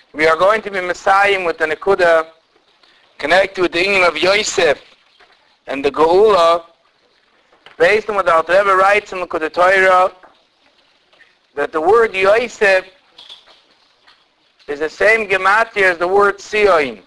We are going to be Messiahing with the Nekuda connected with the union of Yosef and the Geula, based on what the Alter Rebbe writes in the Nekuda Torah, that the word Yosef is the same gematria as the word Sioin.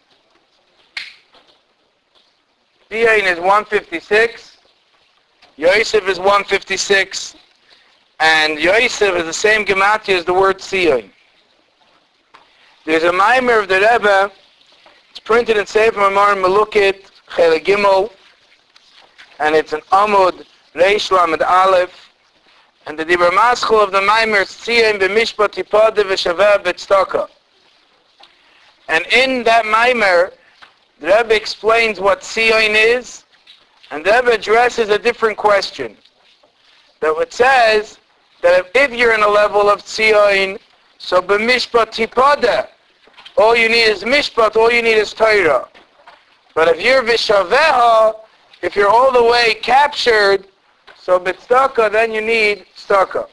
Sioin is 156, Yosef is 156, and Yosef is the same gematria as the word Sioin. There's a Maimer of the Rebbe, it's printed in Sefer Mamar Melukit, Chele Gimel, and it's an Amud, Reish Lamed Aleph, and the Dibur Maschul of the Maimer is Sioin b'mishpat tipade v'shaveh b'tztaka. And in that Maimer, the Rebbe explains what Sioin is, and the Rebbe addresses a different question. That it says that if you're in a level of Sioin, so b'mishpat tipade, all you need is mishpat, all you need is Torah. But if you're v'shaveha, if you're all the way captured, so b'tztaka, then you need tztaka.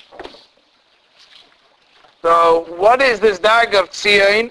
So what is this dag of Sioin?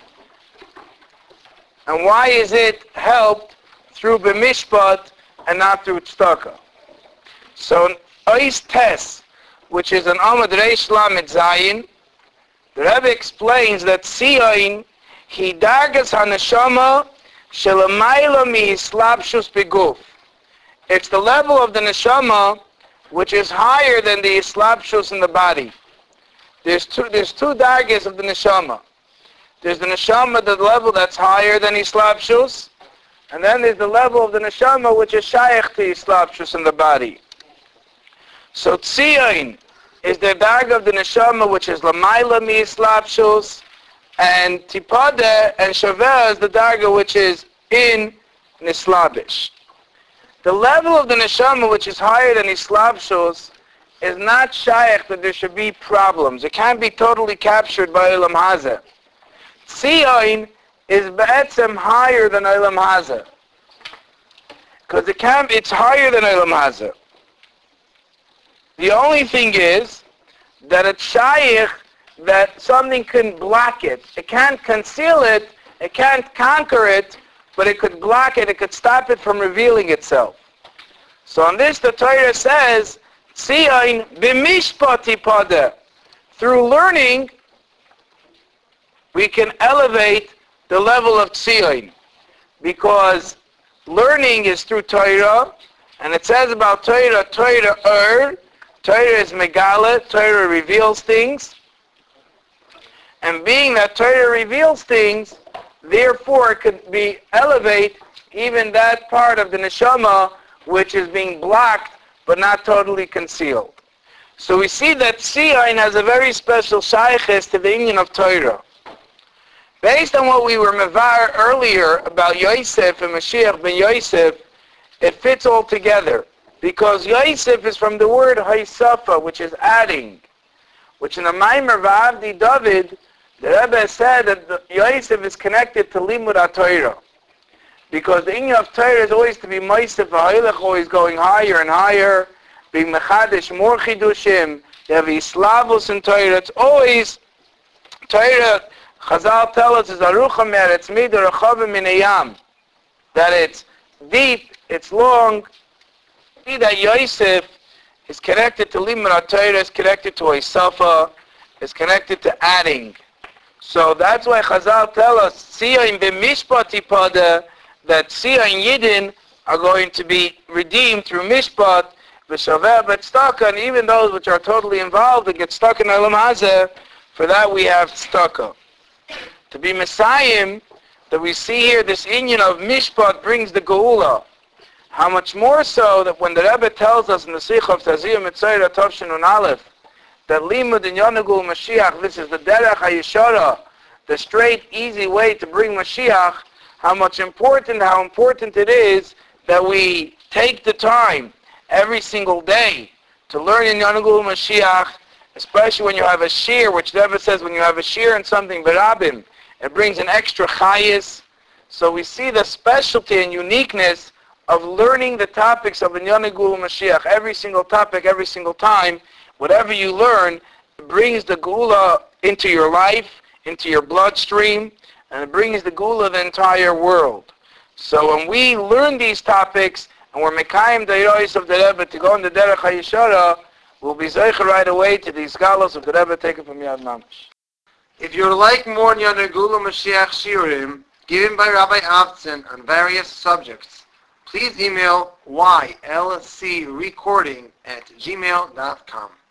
And why is it helped through b'mishpat and not through tztaka? So Ois Tes, which is an Amud Reish Lamed Zayin, the Rebbe explains that Sioin he dargas haneshama shelamayla mihislapshus beguf. It's the level of the neshama which is higher than the islapshus in the body. There's two dargas of the neshama. There's the neshama, the level that's higher than islapshus, and then there's the level of the neshama which is shaykh to islapshus in the body. So Sioin is the darga of the neshama which is lamayla mihislapshus, and Tipade and Shaveh is the darga which is in Nislabish. The level of the Neshama which is higher than Nislabshus is not shaykh that there should be problems. It can't be totally captured by Olam Hazeh. Sioin is Be'etzem higher than Olam Hazeh. Because it's higher than Olam Hazeh. The only thing is that it's shaykh that something can block it. It can't conceal it, it can't conquer it, but it could block it, it could stop it from revealing itself. So on this the Torah says, Sioin b'mishpat tipade. Through learning, we can elevate the level of Sioin. Because learning is through Torah, and it says about Torah, Torah is megala, Torah reveals things. And being that Torah reveals things, therefore it could be elevate even that part of the neshama which is being blocked but not totally concealed. So we see that Sioin has a very special shaykhis to the union of Torah. Based on what we were mevar earlier about Yosef and Mashiach ben Yosef, it fits all together. Because Yosef is from the word Haisafa, which is adding. Which in the Maimer V'avdi David, the Rebbe said that Yosef is connected to Limud HaTorah. Because the inyan of Torah is always to be Moisef HaHilech, always going higher and higher, being Mechadish, more Chidushim, you have Islavus in Torah. It's always, Torah, Chazal tell us, is Arucha Meretz Midah Rechavim Min Hayam. That it's deep, it's long. See that Yosef is connected to Limud HaTorah, is connected to Isafa, is connected to adding. So that's why Chazal tell us, Sioin b'mishpat tipade, that Sioin Yidin are going to be redeemed through mishpat, v'shaveh b'tztaka, and even those which are totally involved and get stuck in Olam Hazeh, for that we have tztaka. To be Messiah, that we see here, this inyan of mishpat brings the geula. How much more so that when the Rebbe tells us in the Sikh of Taziyah Mitzayra Tavshin Un Aleph, that Limud in Yonagul Mashiach, this is the Derech HaYeshara, the straight, easy way to bring Mashiach, how important it is that we take the time every single day to learn in Yonagul Mashiach, especially when you have a shir, which the Rebbe says when you have a shir and something berabim, it brings an extra chayis. So we see the specialty and uniqueness of learning the topics of Inyan Gul Mashiach, every single topic, every single time. Whatever you learn brings the Gula into your life, into your bloodstream, and it brings the Gula of the entire world. So when we learn these topics, and we're Mekayim Deiros of the Rebbe to go in the Derech HaYeshara, we'll be Zeicher right away to these Galos of the Rebbe taken from Yad Mamash. If you would like more Nyaner Gula Mashiach Shiurim given by Rabbi Avtzon on various subjects, please email ylcrecording@gmail.com.